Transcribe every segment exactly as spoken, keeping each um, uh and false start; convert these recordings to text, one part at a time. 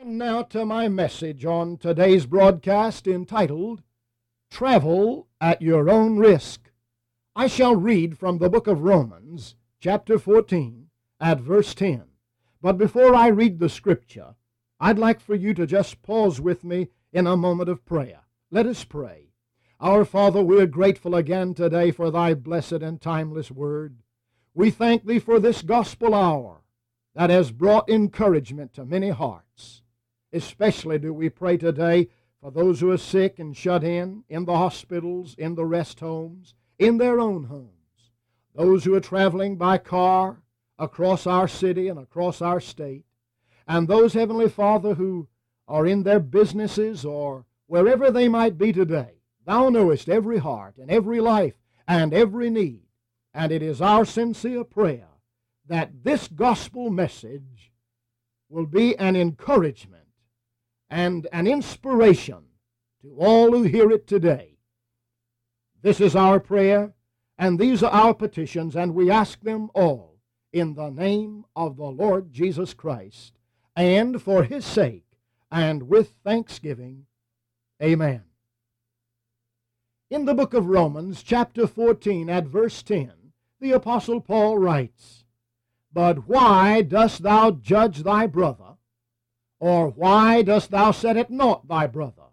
And now to my message on today's broadcast entitled, Travel at Your Own Risk. I shall read from the book of Romans, chapter fourteen, at verse ten. But before I read the scripture, I'd like for you to just pause with me in a moment of prayer. Let us pray. Our Father, we are grateful again today for thy blessed and timeless word. We thank thee for this gospel hour that has brought encouragement to many hearts. Especially do we pray today for those who are sick and shut in, in the hospitals, in the rest homes, in their own homes. Those who are traveling by car across our city and across our state. And those, Heavenly Father, who are in their businesses or wherever they might be today. Thou knowest every heart and every life and every need. And it is our sincere prayer that this gospel message will be an encouragement and an inspiration to all who hear it today. This is our prayer, and these are our petitions, and we ask them all in the name of the Lord Jesus Christ, and for His sake, and with thanksgiving. Amen. In the book of Romans, chapter fourteen, at verse ten, the Apostle Paul writes, But why dost thou judge thy brother? Or why dost thou set at naught thy brother?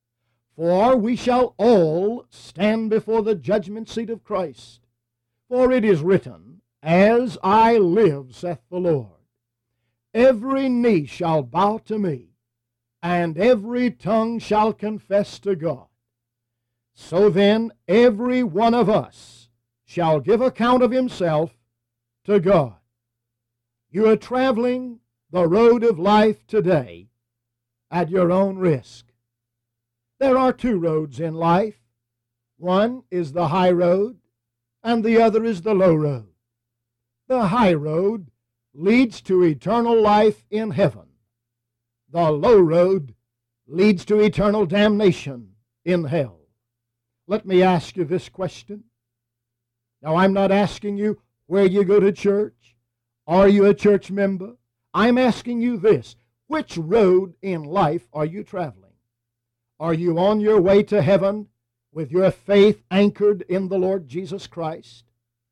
For we shall all stand before the judgment seat of Christ. For it is written, As I live, saith the Lord, every knee shall bow to me, and every tongue shall confess to God. So then every one of us shall give account of himself to God. You are traveling the road of life today at your own risk. There are two roads in life. One is the high road, and the other is the low road. The high road leads to eternal life in heaven. The low road leads to eternal damnation in hell. Let me ask you this question. Now, I'm not asking you where you go to church. Are you a church member? I'm asking you this. Which road in life are you traveling? Are you on your way to heaven with your faith anchored in the Lord Jesus Christ?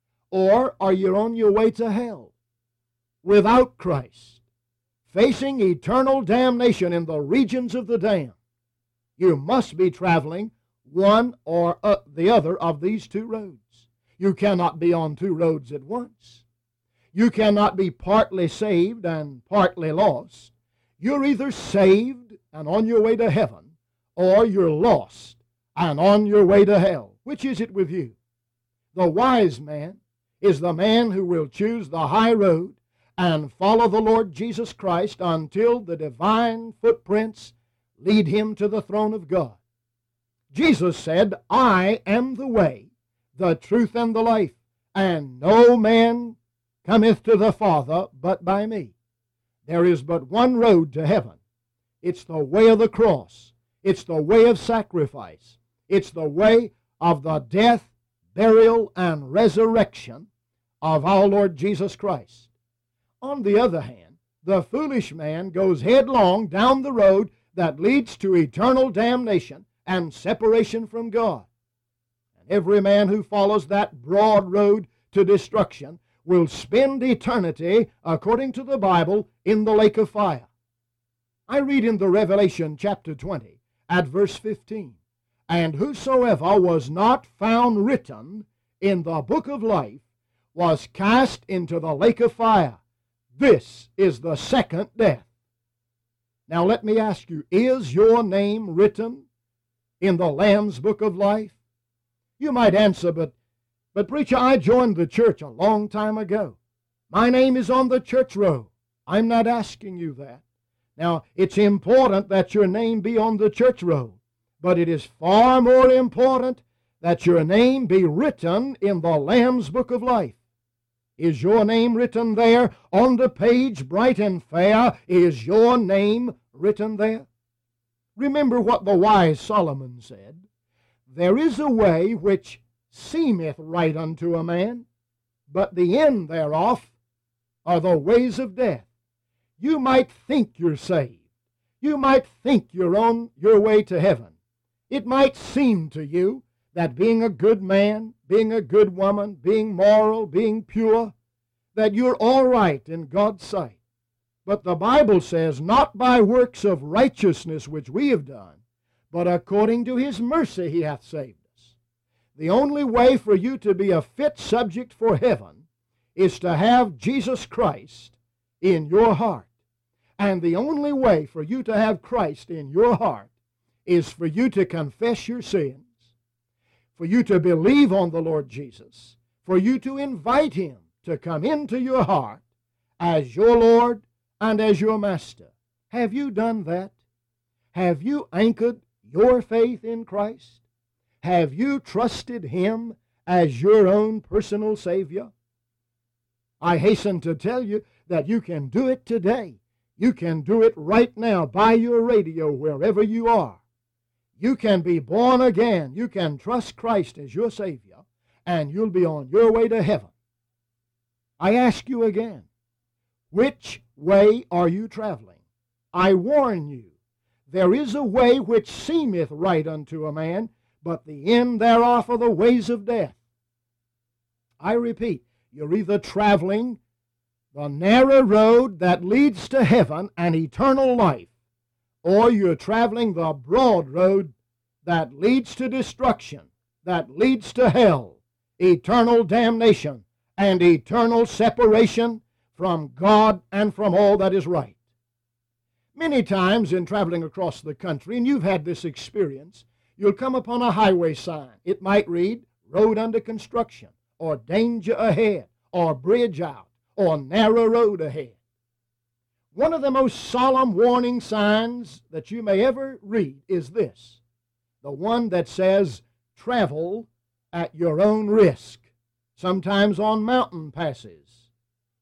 Or are you on your way to hell without Christ, facing eternal damnation in the regions of the damned? You must be traveling one or uh, the other of these two roads. You cannot be on two roads at once. You cannot be partly saved and partly lost. You're either saved and on your way to heaven, or you're lost and on your way to hell. Which is it with you? The wise man is the man who will choose the high road and follow the Lord Jesus Christ until the divine footprints lead him to the throne of God. Jesus said, I am the way, the truth, and the life, and no man cometh to the Father but by me. There is but one road to heaven. It's the way of the cross. It's the way of sacrifice. It's the way of the death, burial, and resurrection of our Lord Jesus Christ. On the other hand, the foolish man goes headlong down the road that leads to eternal damnation and separation from God. And every man who follows that broad road to destruction will spend eternity, according to the Bible, in the lake of fire. I read in the Revelation chapter twenty, at verse fifteen, And whosoever was not found written in the book of life was cast into the lake of fire. This is the second death. Now let me ask you, is your name written in the Lamb's book of life? You might answer, but But preacher, I joined the church a long time ago. My name is on the church roll. I'm not asking you that. Now, it's important that your name be on the church roll, but it is far more important that your name be written in the Lamb's book of life. Is your name written there on the page, bright and fair? Is your name written there? Remember what the wise Solomon said. There is a way which seemeth right unto a man, but the end thereof are the ways of death. You might think you're saved. You might think you're on your way to heaven. It might seem to you that being a good man, being a good woman, being moral, being pure, that you're all right in God's sight. But the Bible says, not by works of righteousness which we have done, but according to His mercy He hath saved us. The only way for you to be a fit subject for heaven is to have Jesus Christ in your heart. And the only way for you to have Christ in your heart is for you to confess your sins, for you to believe on the Lord Jesus, for you to invite Him to come into your heart as your Lord and as your Master. Have you done that? Have you anchored your faith in Christ? Have you trusted Him as your own personal Savior? I hasten to tell you that you can do it today. You can do it right now by your radio wherever you are. You can be born again. You can trust Christ as your Savior, and you'll be on your way to heaven. I ask you again, which way are you traveling? I warn you, there is a way which seemeth right unto a man, but the end thereof are the ways of death. I repeat, you're either traveling the narrow road that leads to heaven and eternal life, or you're traveling the broad road that leads to destruction, that leads to hell, eternal damnation, and eternal separation from God and from all that is right. Many times in traveling across the country, and you've had this experience, you'll come upon a highway sign. It might read, road under construction, or danger ahead, or bridge out, or narrow road ahead. One of the most solemn warning signs that you may ever read is this, the one that says, travel at your own risk, sometimes on mountain passes,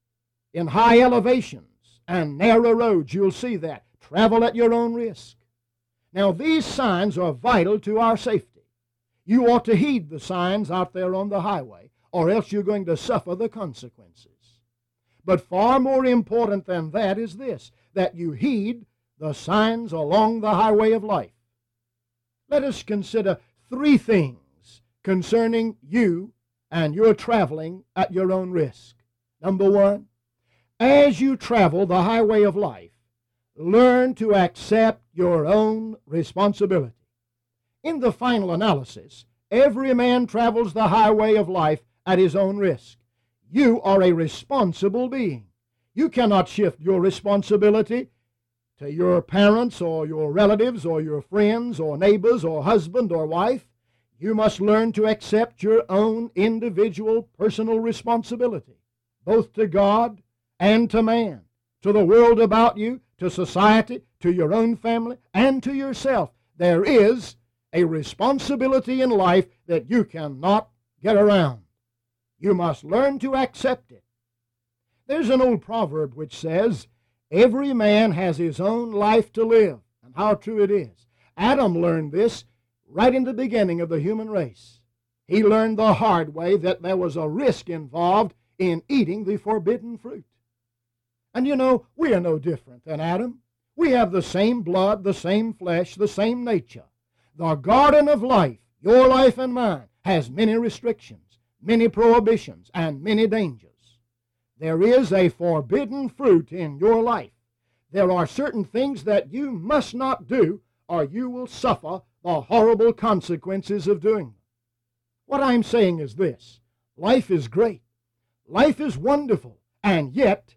in high elevations and narrow roads. You'll see that. Travel at your own risk. Now, these signs are vital to our safety. You ought to heed the signs out there on the highway, or else you're going to suffer the consequences. But far more important than that is this, that you heed the signs along the highway of life. Let us consider three things concerning you and your traveling at your own risk. Number one, as you travel the highway of life, learn to accept your own responsibility. In the final analysis, every man travels the highway of life at his own risk. You are a responsible being. You cannot shift your responsibility to your parents or your relatives or your friends or neighbors or husband or wife. You must learn to accept your own individual personal responsibility, both to God and to man, to the world about you, to society, to your own family, and to yourself. There is a responsibility in life that you cannot get around. You must learn to accept it. There's an old proverb which says, every man has his own life to live, and how true it is. Adam learned this right in the beginning of the human race. He learned the hard way that there was a risk involved in eating the forbidden fruit. And you know, we are no different than Adam. We have the same blood, the same flesh, the same nature. The garden of life, your life and mine, has many restrictions, many prohibitions, and many dangers. There is a forbidden fruit in your life. There are certain things that you must not do, or you will suffer the horrible consequences of doing them. What I'm saying is this: life is great, life is wonderful, and yet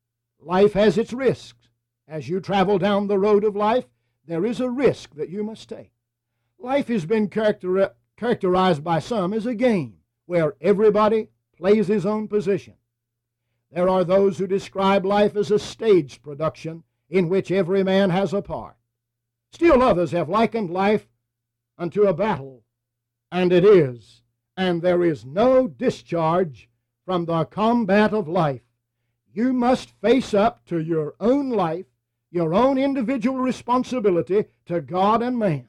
life has its risks. As you travel down the road of life, there is a risk that you must take. Life has been character characterized by some as a game, where everybody plays his own position. There are those who describe life as a stage production in which every man has a part. Still others have likened life unto a battle, and it is, and there is no discharge from the combat of life. You must face up to your own life, your own individual responsibility to God and man.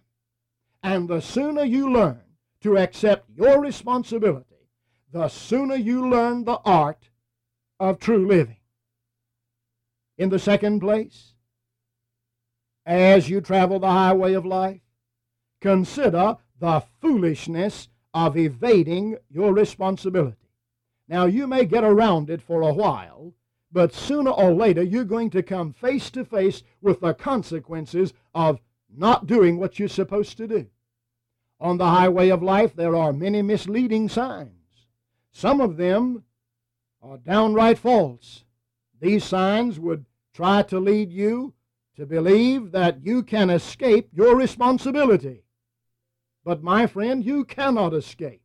And the sooner you learn to accept your responsibility, the sooner you learn the art of true living. In the second place, as you travel the highway of life? Consider the foolishness of evading your responsibility. Now, you may get around it for a while, but sooner or later you're going to come face to face with the consequences of not doing what you're supposed to do. On the highway of life, there are many misleading signs. Some of them are downright false. These signs would try to lead you to believe that you can escape your responsibility. But my friend, you cannot escape.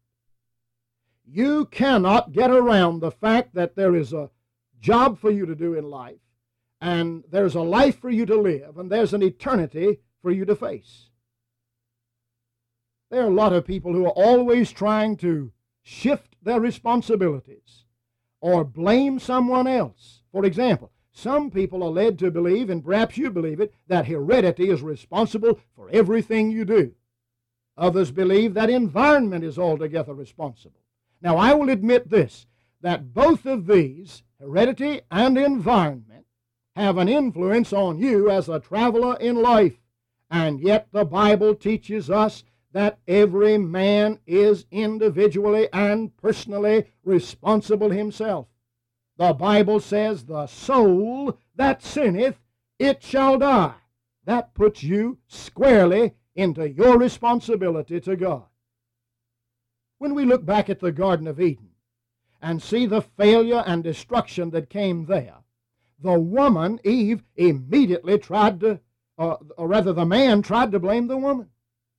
You cannot get around the fact that there is a job for you to do in life, and there's a life for you to live, and there's an eternity for you to face. There are a lot of people who are always trying to shift their responsibilities or blame someone else. For example, some people are led to believe, and perhaps you believe it, that heredity is responsible for everything you do. Others believe that environment is altogether responsible. Now, I will admit this, that both of these, heredity and environment, have an influence on you as a traveler in life. And yet the Bible teaches us that every man is individually and personally responsible himself. The Bible says, the soul that sinneth, it shall die. That puts you squarely into your responsibility to God. When we look back at the Garden of Eden and see the failure and destruction that came there, the woman, Eve, immediately tried to, uh, or rather the man tried to blame the woman.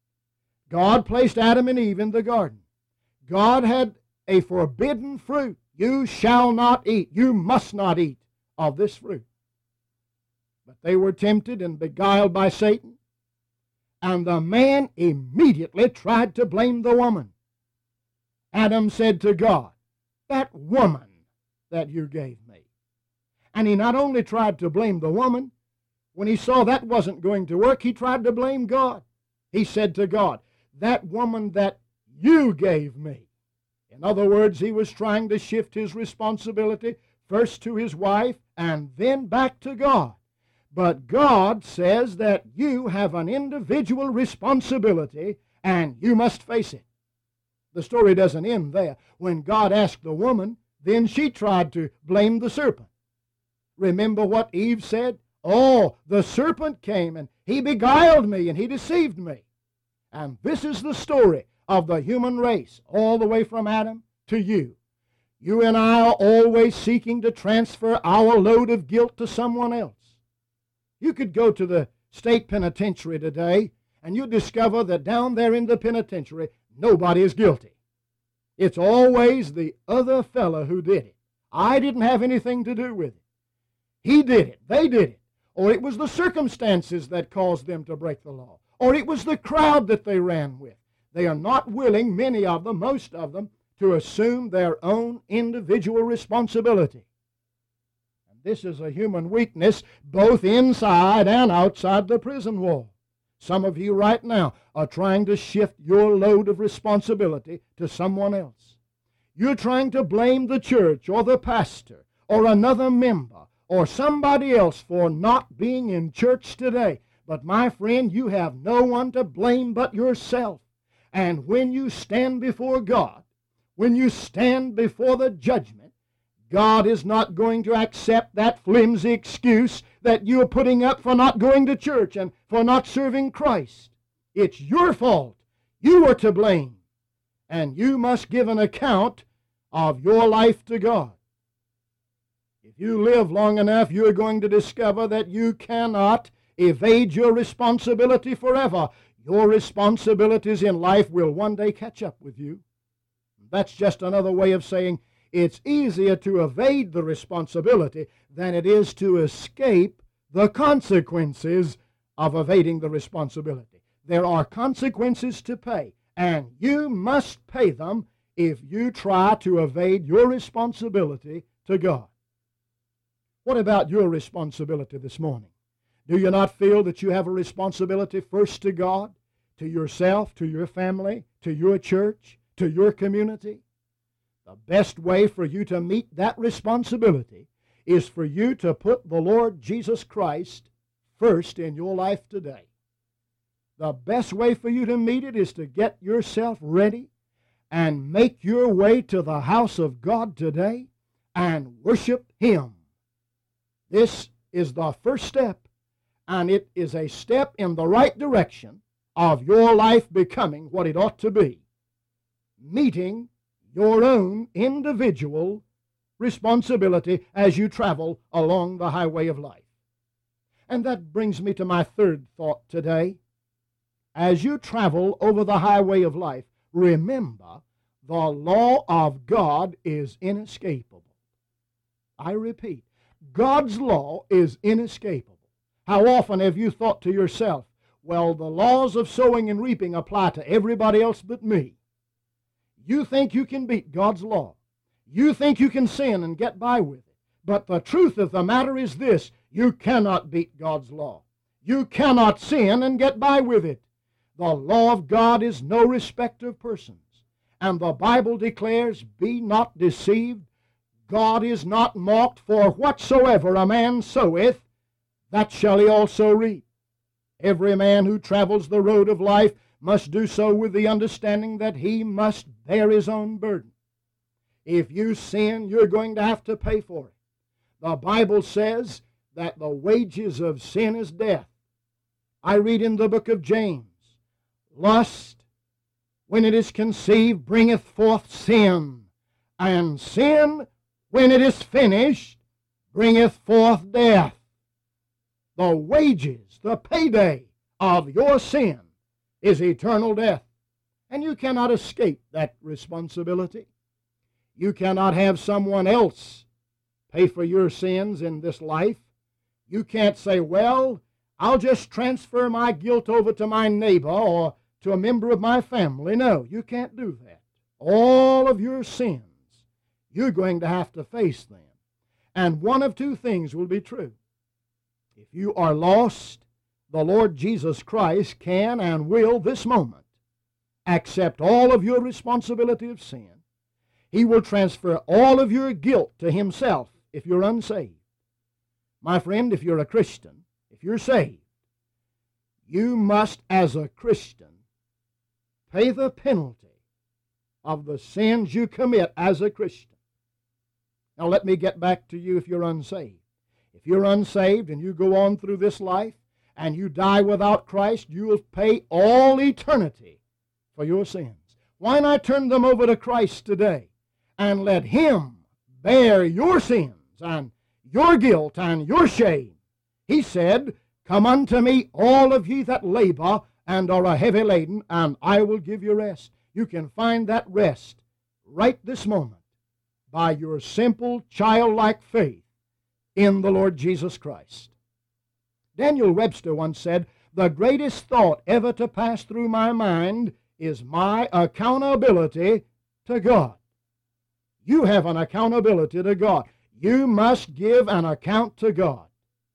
God placed Adam and Eve in the garden. God had a forbidden fruit. You shall not eat, you must not eat of this fruit. But they were tempted and beguiled by Satan, and the man immediately tried to blame the woman. Adam said to God, that woman that you gave me. And he not only tried to blame the woman, when he saw that wasn't going to work, he tried to blame God. He said to God, that woman that you gave me. In other words, he was trying to shift his responsibility first to his wife and then back to God. But God says that you have an individual responsibility and you must face it. The story doesn't end there. When God asked the woman, then she tried to blame the serpent. Remember what Eve said? Oh, the serpent came and he beguiled me and he deceived me. And this is the story of the human race, all the way from Adam to you. You and I are always seeking to transfer our load of guilt to someone else. You could go to the state penitentiary today, and you'd discover that down there in the penitentiary, nobody is guilty. It's always the other fellow who did it. I didn't have anything to do with it. He did it. They did it. Or it was the circumstances that caused them to break the law. Or it was the crowd that they ran with. They are not willing, many of them, most of them, to assume their own individual responsibility. And this is a human weakness both inside and outside the prison wall. Some of you right now are trying to shift your load of responsibility to someone else. You're trying to blame the church or the pastor or another member or somebody else for not being in church today. But my friend, you have no one to blame but yourself. And when you stand before God, when you stand before the judgment, God is not going to accept that flimsy excuse that you're putting up for not going to church and for not serving Christ. It's your fault. You are to blame. And you must give an account of your life to God. If you live long enough, you're going to discover that you cannot evade your responsibility forever. Your responsibilities in life will one day catch up with you. That's just another way of saying it's easier to evade the responsibility than it is to escape the consequences of evading the responsibility. There are consequences to pay, and you must pay them if you try to evade your responsibility to God. What about your responsibility this morning? Do you not feel that you have a responsibility first to God, to yourself, to your family, to your church, to your community? The best way for you to meet that responsibility is for you to put the Lord Jesus Christ first in your life today. The best way for you to meet it is to get yourself ready and make your way to the house of God today and worship Him. This is the first step, and it is a step in the right direction of your life becoming what it ought to be, meeting your own individual responsibility as you travel along the highway of life. And that brings me to my third thought today. As you travel over the highway of life, remember the law of God is inescapable. I repeat, God's law is inescapable. How often have you thought to yourself, well, the laws of sowing and reaping apply to everybody else but me? You think you can beat God's law. You think you can sin and get by with it. But the truth of the matter is this: you cannot beat God's law. You cannot sin and get by with it. The law of God is no respecter of persons. And the Bible declares, be not deceived. God is not mocked, for whatsoever a man soweth, that shall he also reap. Every man who travels the road of life must do so with the understanding that he must bear his own burden. If you sin, you're going to have to pay for it. The Bible says that the wages of sin is death. I read in the book of James, lust, when it is conceived, bringeth forth sin, and sin, when it is finished, bringeth forth death. The wages, the payday of your sin is eternal death, and you cannot escape that responsibility. You cannot have someone else pay for your sins in this life. You can't say, well, I'll just transfer my guilt over to my neighbor or to a member of my family. No, you can't do that. All of your sins, you're going to have to face them. And one of two things will be true. If you are lost, the Lord Jesus Christ can and will this moment accept all of your responsibility of sin. He will transfer all of your guilt to Himself if you're unsaved. My friend, if you're a Christian, if you're saved, you must, as a Christian, pay the penalty of the sins you commit as a Christian. Now let me get back to you if you're unsaved. If you're unsaved and you go on through this life and you die without Christ, you will pay all eternity for your sins. Why not turn them over to Christ today and let Him bear your sins and your guilt and your shame? He said, come unto me, all of ye that labor and are a heavy laden, and I will give you rest. You can find that rest right this moment by your simple childlike faith in the Lord Jesus Christ. Daniel Webster once said, the greatest thought ever to pass through my mind is my accountability to God. You have an accountability to God. You must give an account to God.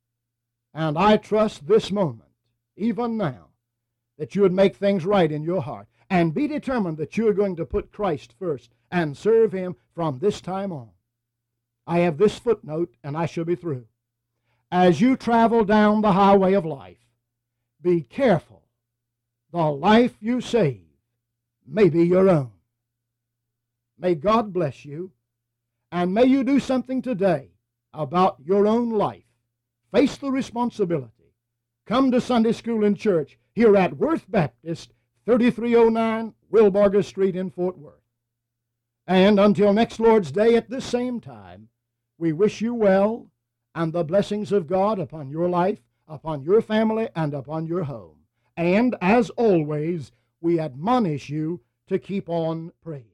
And I trust this moment, even now, that you would make things right in your heart and be determined that you are going to put Christ first and serve Him from this time on. I have this footnote, and I shall be through. As you travel down the highway of life, be careful. The life you save may be your own. May God bless you, and may you do something today about your own life. Face the responsibility. Come to Sunday school and church here at Worth Baptist, thirty-three oh nine Wilbarger Street in Fort Worth. And until next Lord's Day at this same time, we wish you well and the blessings of God upon your life, upon your family, and upon your home. And as always, we admonish you to keep on praying.